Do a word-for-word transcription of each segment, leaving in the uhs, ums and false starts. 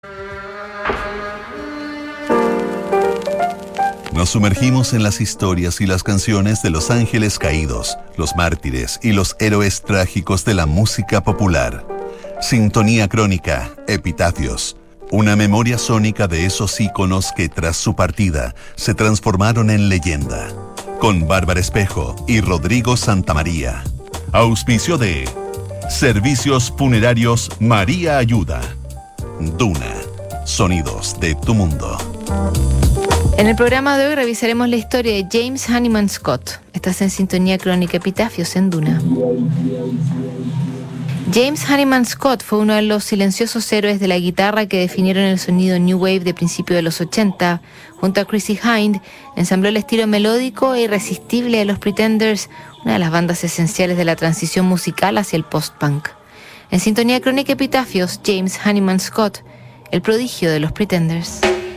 Nos sumergimos en las historias y las canciones de los ángeles caídos, los mártires y los héroes trágicos de la música popular. Sintonía crónica, epitafios. Una memoria sónica de esos íconos que tras su partida se transformaron en leyenda. Con Bárbara Espejo y Rodrigo Santamaría. Auspicio de Servicios Funerarios María Ayuda. Duna. Sonidos de tu mundo. En el programa de hoy revisaremos la historia de James Honeyman Scott. Estás en Sintonía Crónica, Epitafios en Duna. James Honeyman Scott fue uno de los silenciosos héroes de la guitarra que definieron el sonido New Wave de principios de los ochenta. Junto a Chrissie Hynde, ensambló el estilo melódico e irresistible de los Pretenders, una de las bandas esenciales de la transición musical hacia el post-punk. En Sintonía Crónica, Epitafios, James Honeyman Scott, el prodigio de los Pretenders.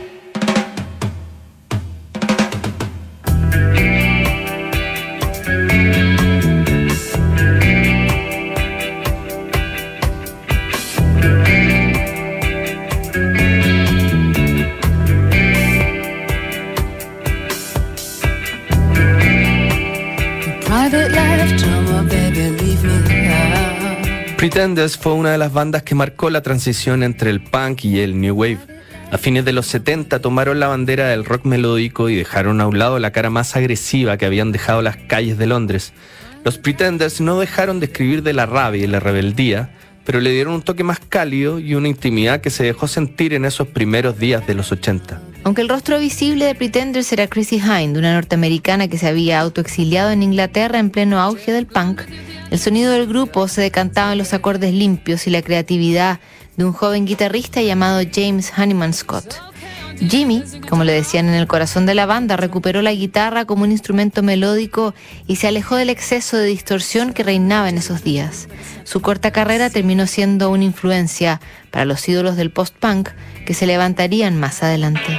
Pretenders fue una de las bandas que marcó la transición entre el punk y el new wave. A fines de los setenta tomaron la bandera del rock melódico y dejaron a un lado la cara más agresiva que habían dejado las calles de Londres. Los Pretenders no dejaron de escribir de la rabia y la rebeldía, pero le dieron un toque más cálido y una intimidad que se dejó sentir en esos primeros días de los ochenta. Aunque el rostro visible de Pretenders era Chrissie Hynde, una norteamericana que se había autoexiliado en Inglaterra en pleno auge del punk, el sonido del grupo se decantaba en los acordes limpios y la creatividad de un joven guitarrista llamado James Honeyman Scott. Jimmy, como le decían en el corazón de la banda, recuperó la guitarra como un instrumento melódico y se alejó del exceso de distorsión que reinaba en esos días. Su corta carrera terminó siendo una influencia para los ídolos del post-punk que se levantarían más adelante.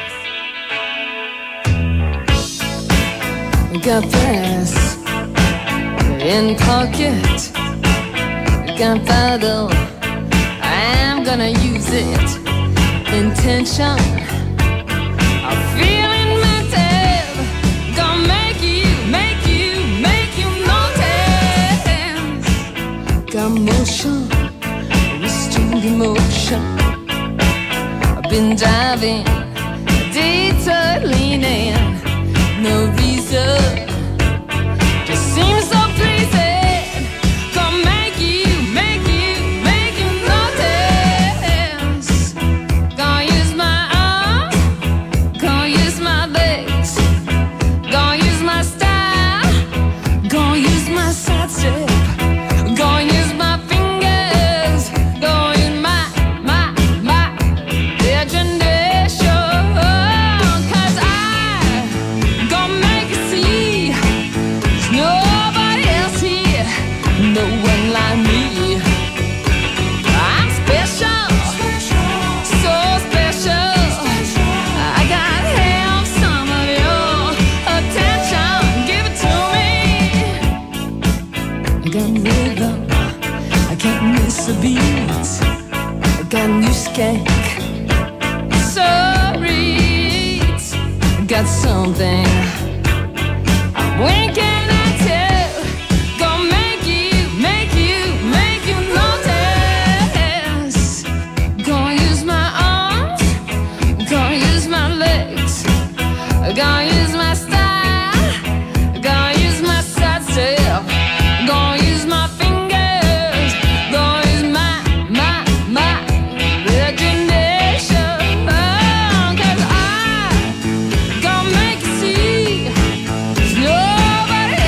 In pocket, gunpowder, I'm gonna use it. Intention, I'm feeling mental. Gonna make you, make you, make you notice. Got motion, restrained emotion. I've been driving, detour leaning, no reason. Just seems so pleasing. Gonna make you, make you, make you notice. Gonna use my arms, gonna use my legs, gonna use my style, gonna use my side step, gonna use my fingers, gonna use my, my, my imagination. Cause I gonna make you see there's nobody else here, no one like me. I'm special, so special. I gotta have some of your attention. Give it to me. I got rhythm, I can't miss a beat. I got new skank, so reach. I got something I'm winking at you. Gonna make you, make you, make you notice. Gonna use my arms, gonna use my legs, gonna use my style, gonna use my side step, gonna use my fingers, gonna use my, my, my imagination. Cause I gonna make you see there's nobody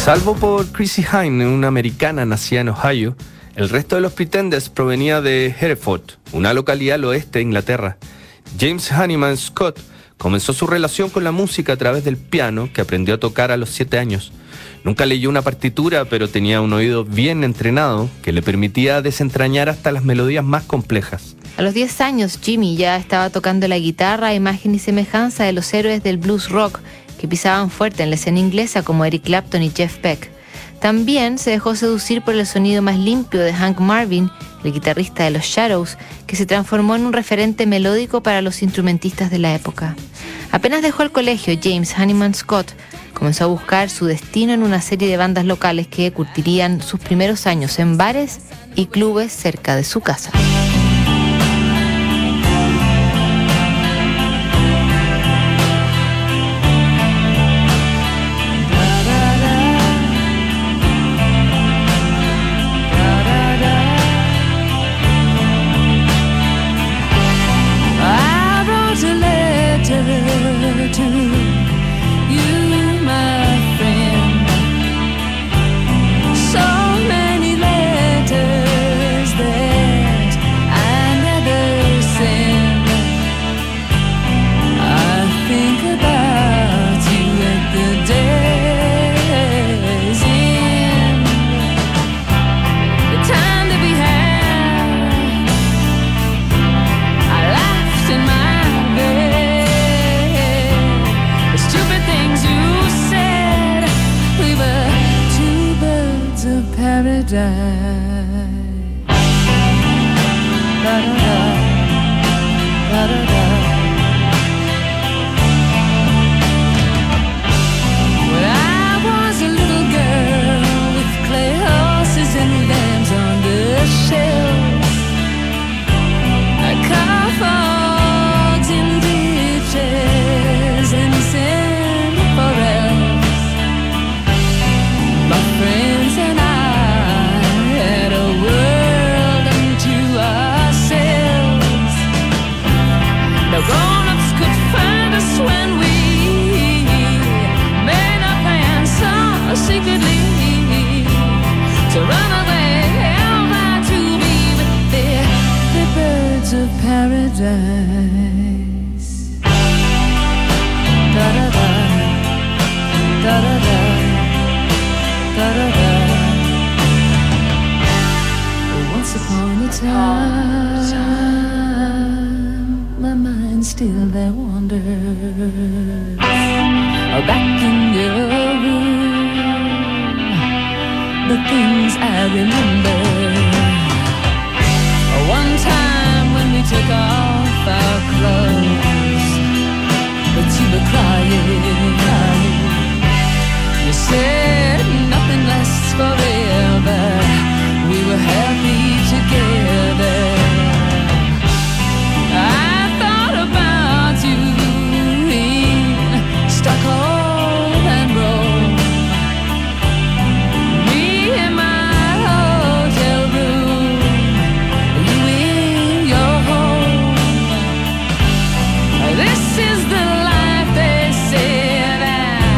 Salvo por Chrissie Hynde, una americana nacida en Ohio, el resto de los Pretenders provenía de Hereford, una localidad al oeste de Inglaterra. James Honeyman Scott comenzó su relación con la música a través del piano, que aprendió a tocar a los siete años. Nunca leyó una partitura, pero tenía un oído bien entrenado que le permitía desentrañar hasta las melodías más complejas. A los diez años, Jimmy ya estaba tocando la guitarra a imagen y semejanza de los héroes del blues rock que pisaban fuerte en la escena inglesa como Eric Clapton y Jeff Beck. También se dejó seducir por el sonido más limpio de Hank Marvin, el guitarrista de los Shadows, que se transformó en un referente melódico para los instrumentistas de la época. Apenas dejó el colegio, James Honeyman Scott comenzó a buscar su destino en una serie de bandas locales que curtirían sus primeros años en bares y clubes cerca de su casa. This is the life they said I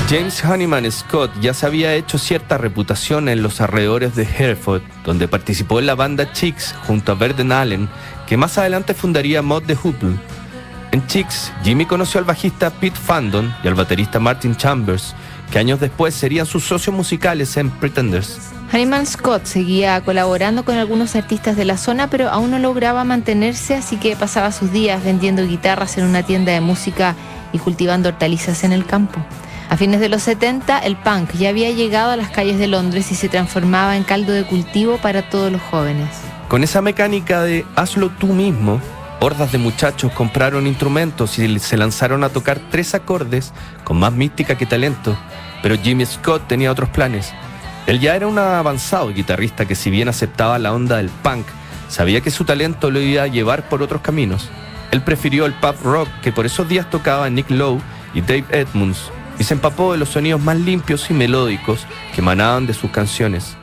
James Honeyman Scott ya se había hecho cierta reputación en los alrededores de Hereford, donde participó en la banda Chicks junto a Verden Allen, que más adelante fundaría Mod the Hoople. En Chicks, Jimmy conoció al bajista Pete Fandon y al baterista Martin Chambers, que años después serían sus socios musicales en Pretenders. Honeyman Scott seguía colaborando con algunos artistas de la zona, pero aún no lograba mantenerse, así que pasaba sus días vendiendo guitarras en una tienda de música y cultivando hortalizas en el campo. A fines de los setenta, el punk ya había llegado a las calles de Londres y se transformaba en caldo de cultivo para todos los jóvenes. Con esa mecánica de hazlo tú mismo, hordas de muchachos compraron instrumentos y se lanzaron a tocar tres acordes con más mística que talento, pero Jimmy Scott tenía otros planes. Él ya era un avanzado guitarrista que, si bien aceptaba la onda del punk, sabía que su talento lo iba a llevar por otros caminos. Él prefirió el pop rock que por esos días tocaba Nick Lowe y Dave Edmunds, y se empapó de los sonidos más limpios y melódicos que emanaban de sus canciones.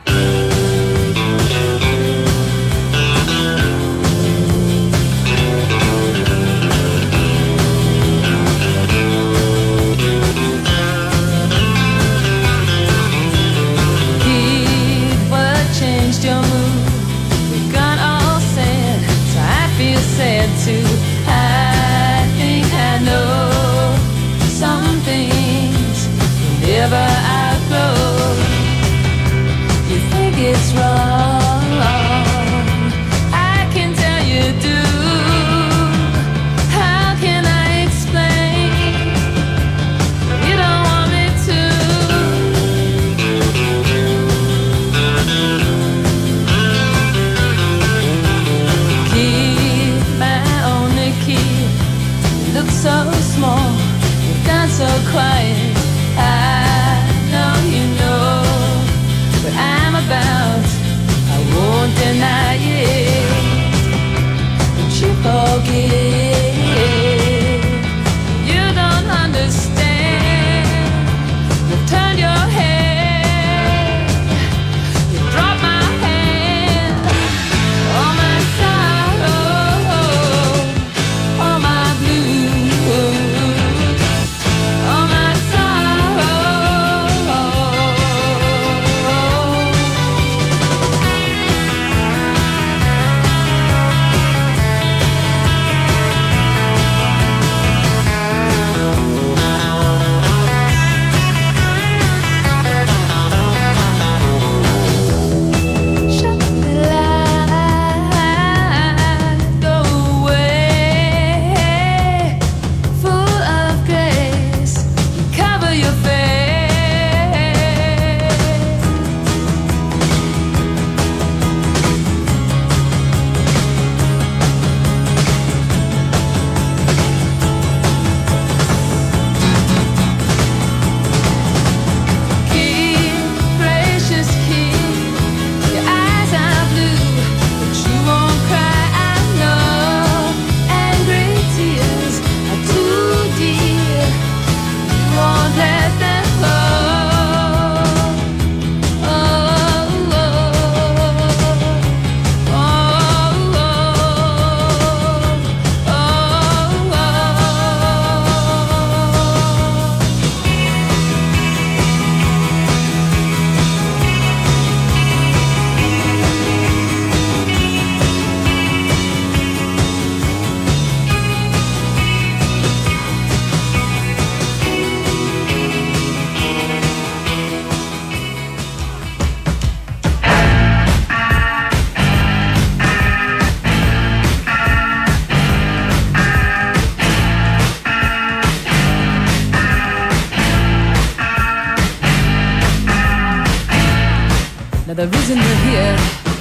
The reason we're here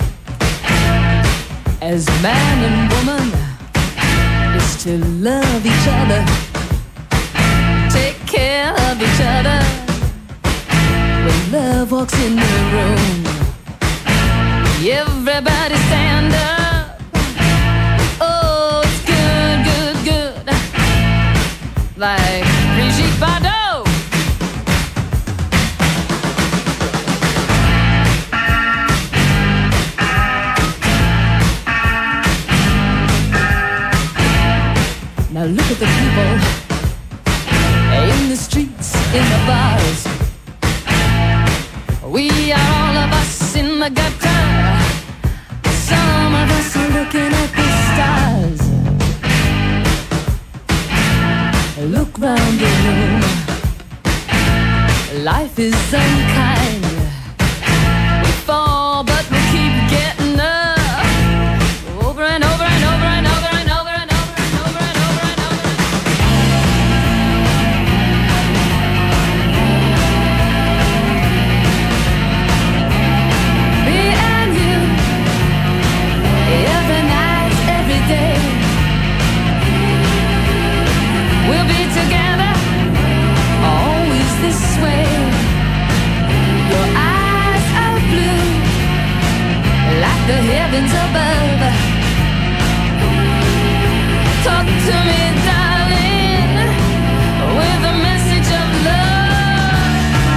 as man and woman is to love each other, take care of each other. When love walks in the room, everybody stand up. Oh, it's good, good, good, like Brigitte Bardot. Now look at the people in the streets, in the bars. We are all of us in the gutter. Some of us are looking at the stars. Look round the room. Life is unkind. We fall, but we keep getting up. Over and over and over and over and over and over and over and over and over. Me and you, every night, every day. We'll be together, always this way. Your eyes are blue, like the heavens above. Talk to me, darling, with a message of love.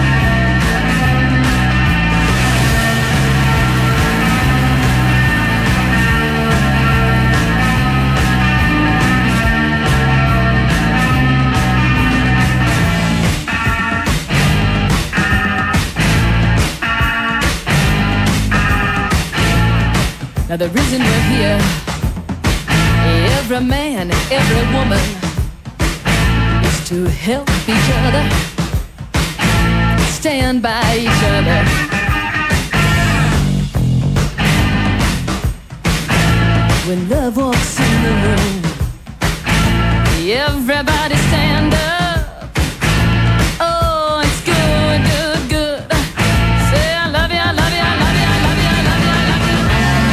Now the reason we're here, every man, every woman, is to help each other, stand by each other. When love walks in the room, everybody stand up. Oh, it's good, good, good. Say I love you, I love you, I love you, I love you, I love you, I love you.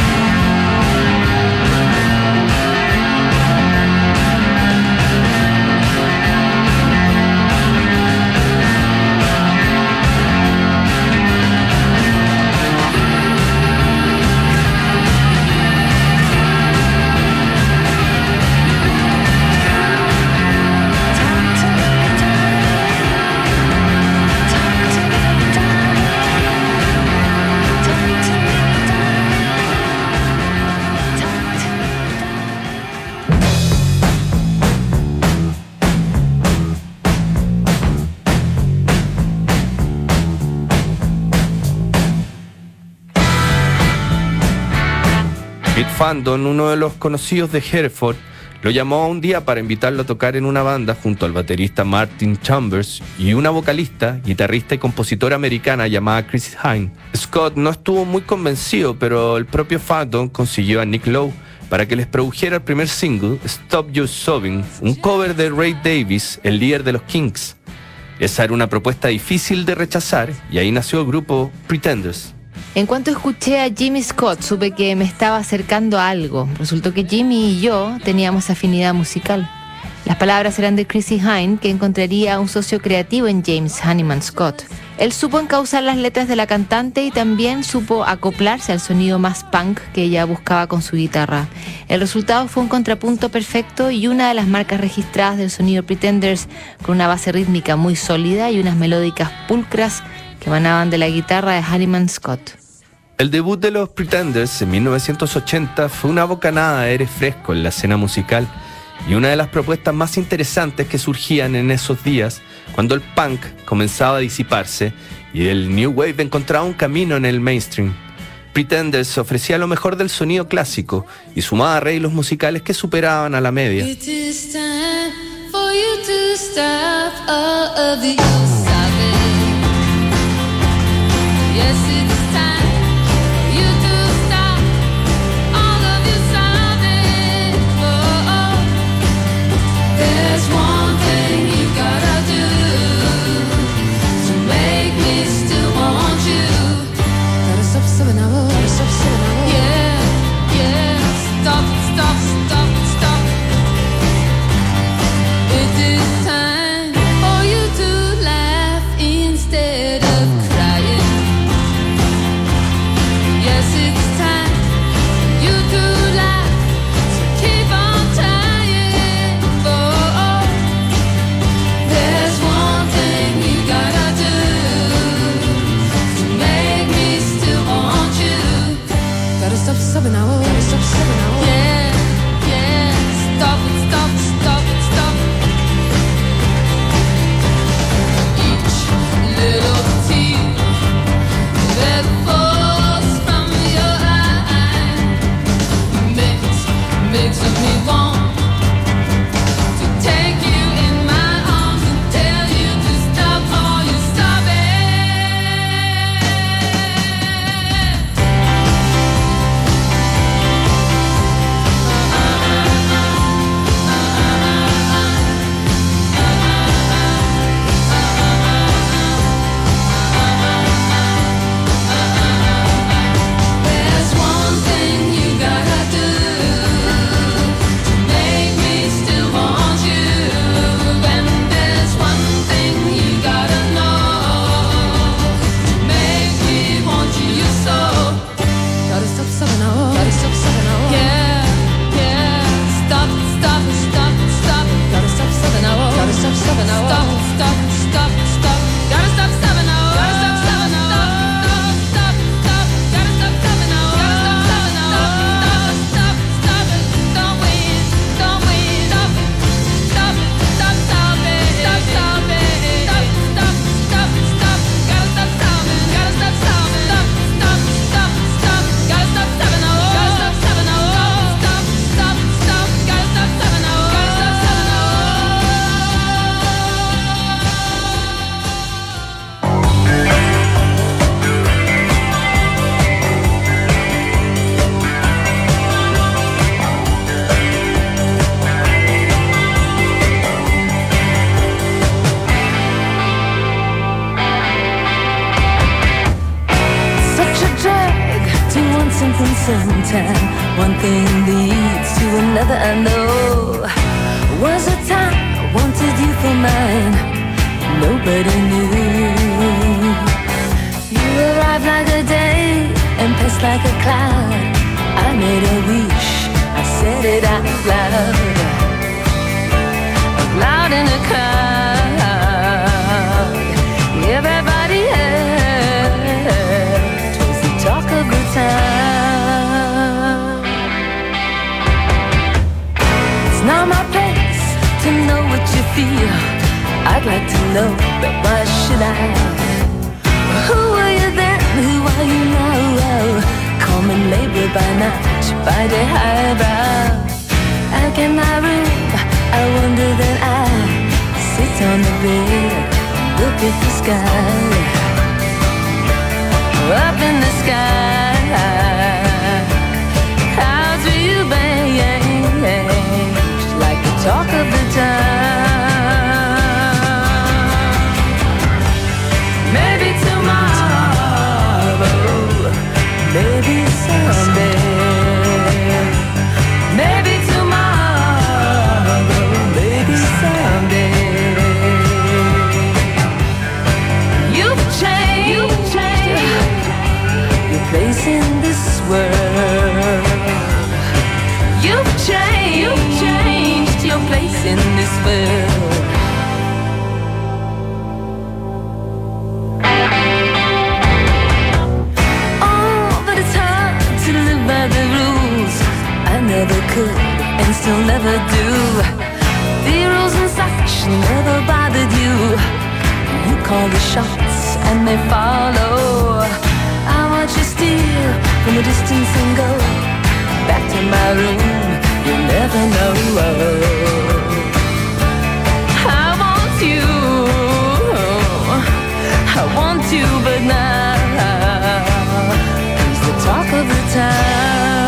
Pete Fandon, uno de los conocidos de Hereford, lo llamó un día para invitarlo a tocar en una banda junto al baterista Martin Chambers y una vocalista, guitarrista y compositora americana llamada Chrissie Hynde. Scott no estuvo muy convencido, pero el propio Fandon consiguió a Nick Lowe para que les produjera el primer single, Stop Your Sobbing, un cover de Ray Davies, el líder de los Kinks. Esa era una propuesta difícil de rechazar y ahí nació el grupo Pretenders. En cuanto escuché a Jimmy Scott, supe que me estaba acercando a algo. Resultó que Jimmy y yo teníamos afinidad musical. Las palabras eran de Chrissie Hynde, que encontraría un socio creativo en James Honeyman Scott. Él supo encauzar las letras de la cantante y también supo acoplarse al sonido más punk que ella buscaba con su guitarra. El resultado fue un contrapunto perfecto y una de las marcas registradas del sonido Pretenders, con una base rítmica muy sólida y unas melódicas pulcras que emanaban de la guitarra de Honeyman Scott. El debut de los Pretenders en mil novecientos ochenta fue una bocanada de aire fresco en la escena musical y una de las propuestas más interesantes que surgían en esos días, cuando el punk comenzaba a disiparse y el New Wave encontraba un camino en el mainstream. Pretenders ofrecía lo mejor del sonido clásico y sumaba arreglos musicales que superaban a la media. It is time for you to stop all of the sobbing. Yes, it's time for you to stop all of your sobbing. Oh, oh. There's one thing you gotta do to make me still want you. Gotta stop sobbing now, gotta stop sobbing now. Yeah, yeah, stop, stop, stop, stop. It is time for you to laugh instead of crying. Yes, it's time for you to laugh, so keep on trying. Oh, oh. There's one thing you gotta do to make me still want you. Gotta stop sobbing now, gotta stop sobbing now. Yeah, yeah, stop it, stop, stop it, stop. that I know. Was a time I wanted you for mine, nobody knew. You arrived like a day and passed like a cloud. I made a wish, I said it out loud, loud in a crowd. Everybody heard, 'twas the talk of the town. It's not my place to know what you feel. I'd like to know, but why should I? Who were you then? Who are you now? Common labor by night, by the highbrow. Out in my room, I wonder that I sit on the bed, look at the sky, up in the sky. How do you change, like the talk of the town? Maybe tomorrow, maybe someday, maybe tomorrow, maybe someday. You've changed, you've changed your place in this world. You've changed, you've changed your place in this world. The rules I never could and still never do. The rules and such never bothered you. You call the shots and they follow. I watch you steal from a distance and go back to my room. You'll never know. I want you, I want you, but now who's the talk of the town?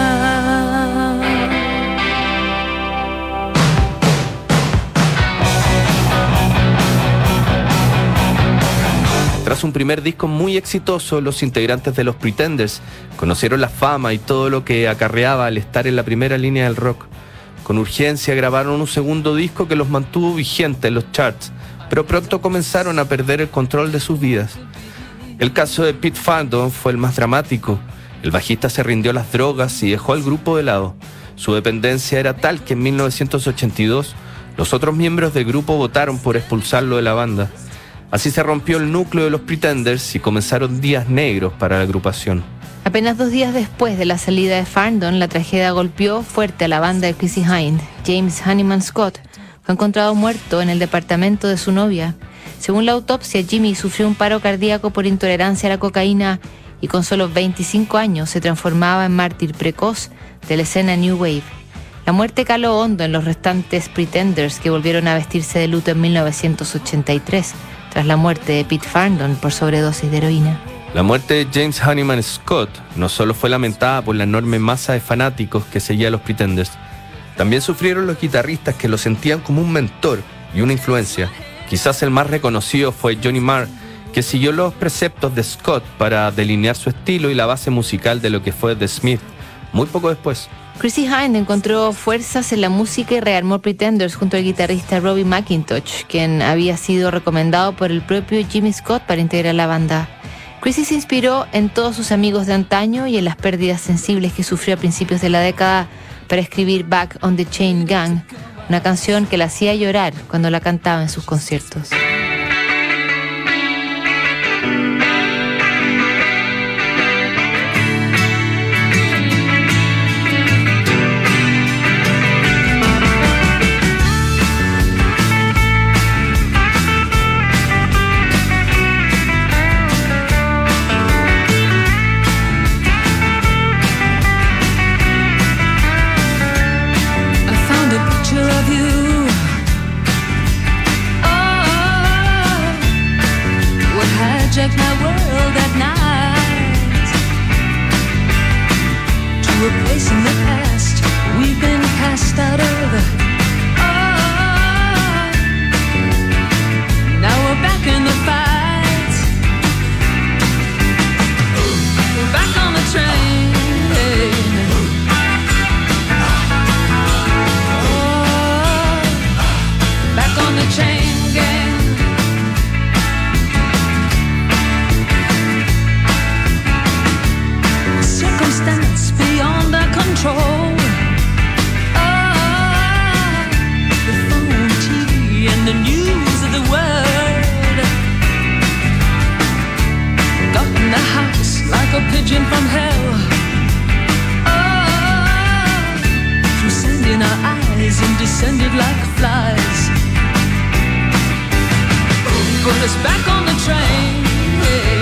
Tras un primer disco muy exitoso, los integrantes de los Pretenders conocieron la fama y todo lo que acarreaba al estar en la primera línea del rock. Con urgencia grabaron un segundo disco que los mantuvo vigentes en los charts, pero pronto comenzaron a perder el control de sus vidas. El caso de Pete Farndon fue el más dramático. El bajista se rindió a las drogas y dejó al grupo de lado. Su dependencia era tal que en mil novecientos ochenta y dos los otros miembros del grupo votaron por expulsarlo de la banda. Así se rompió el núcleo de los Pretenders y comenzaron días negros para la agrupación. Apenas dos días después de la salida de Farndon, la tragedia golpeó fuerte a la banda de Chrissie Hynde. James Honeyman Scott fue encontrado muerto en el departamento de su novia. Según la autopsia, Jimmy sufrió un paro cardíaco por intolerancia a la cocaína y con solo veinticinco años se transformaba en mártir precoz de la escena New Wave. La muerte caló hondo en los restantes Pretenders, que volvieron a vestirse de luto en mil novecientos ochenta y tres, tras la muerte de Pete Farndon por sobredosis de heroína. La muerte de James Honeyman Scott no solo fue lamentada por la enorme masa de fanáticos que seguía a los Pretenders, también sufrieron los guitarristas que lo sentían como un mentor y una influencia. Quizás el más reconocido fue Johnny Marr, que siguió los preceptos de Scott para delinear su estilo y la base musical de lo que fue The Smith, muy poco después. Chrissie Hynde encontró fuerzas en la música y rearmó Pretenders junto al guitarrista Robbie McIntosh, quien había sido recomendado por el propio Jimmy Scott para integrar la banda. Chrissie se inspiró en todos sus amigos de antaño y en las pérdidas sensibles que sufrió a principios de la década para escribir Back on the Chain Gang, una canción que la hacía llorar cuando la cantaba en sus conciertos. Jack, now chain gang. Circumstance beyond our control. Ah, the phone, T V, and the news of the world got in the house like a pigeon from hell. Ah, through sand in our eyes and descended like flies. Put us back on the train. Yeah.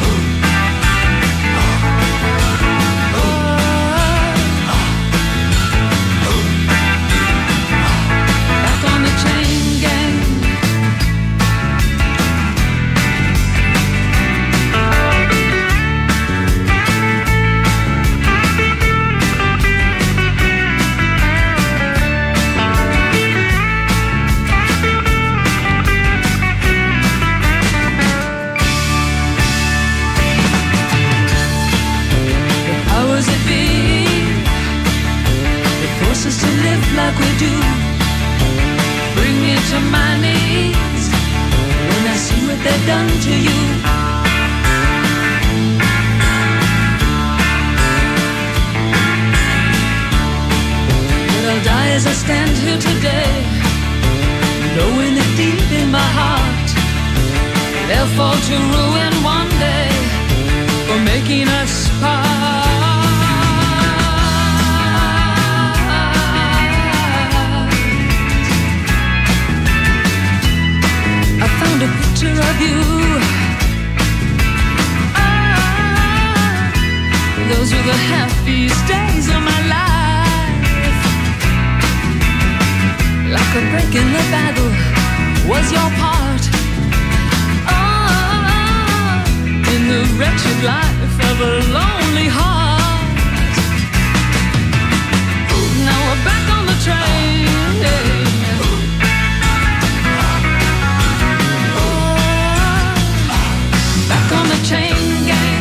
Like we do, bring me to my knees when I see what they've done to you. But I'll die as I stand here today, knowing that deep in my heart they'll fall to ruin one day for making us part. A picture of you. Ah, those were the happiest days of my life. Like a break in the battle was your part. Ah, in the wretched life of a lonely heart. Now we're back on the train. Yeah. On the chain gang.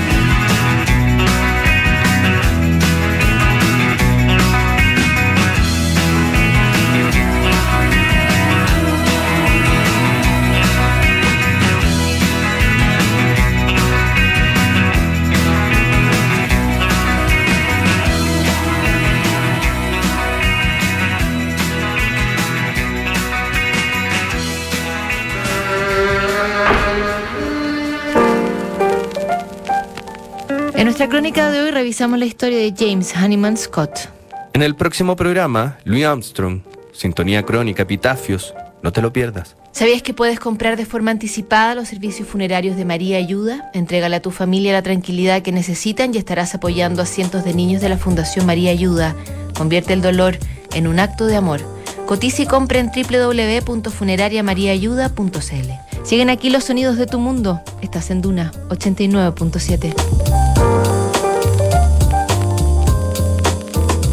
En nuestra crónica de hoy revisamos la historia de James Honeyman Scott. En el próximo programa, Louis Armstrong, Sintonía Crónica, Epitafios, no te lo pierdas. ¿Sabías que puedes comprar de forma anticipada los servicios funerarios de María Ayuda? Entrégale a tu familia la tranquilidad que necesitan y estarás apoyando a cientos de niños de la Fundación María Ayuda. Convierte el dolor en un acto de amor. Cotiza y compra en doble u doble u doble u punto funeraria maría ayuda punto c l. Siguen aquí los sonidos de tu mundo. Estás en Duna ochenta y nueve punto siete.